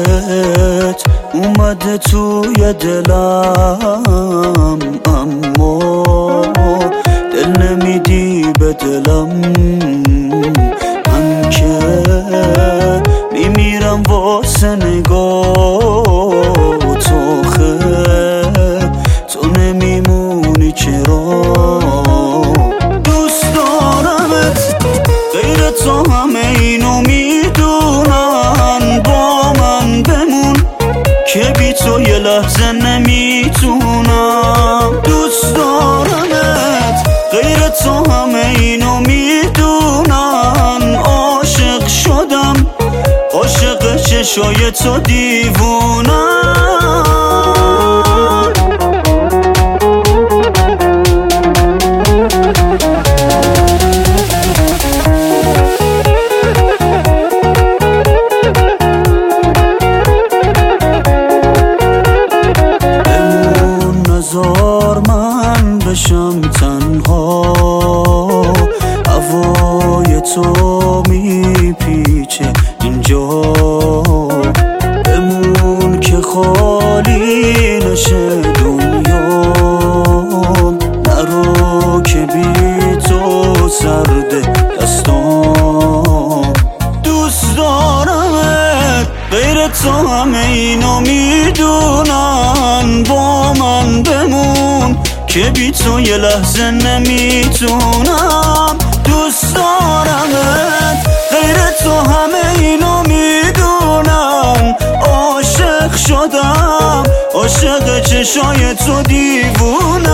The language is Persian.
عشقت اومده توی دلم، اما دل نمیدی به دلم. من که میمیرم واسه نگاه تو، تو نمیمونی چرا؟ دوست دارمت غیر تو همه اینو میدونن، با من بمون که بی تو یه لحظه نمیتونم. دوست دارمت غیر تو همه اینو میدونن، عاشق شدم عاشق چشای تو دیوونم. من بشم تنها، هوای تو میپیچه اینجا. بمون که خالی نشه دنیا، نرو که بی تو سرد دستام. دوست دارمت غیر تو همه اینو میدونن، با من بمون که بی تو یه لحظه نمیتونم. دوست دارمت غیر تو همه اینو میدونن، عاشق شدم عاشق چشای تو دیوونم.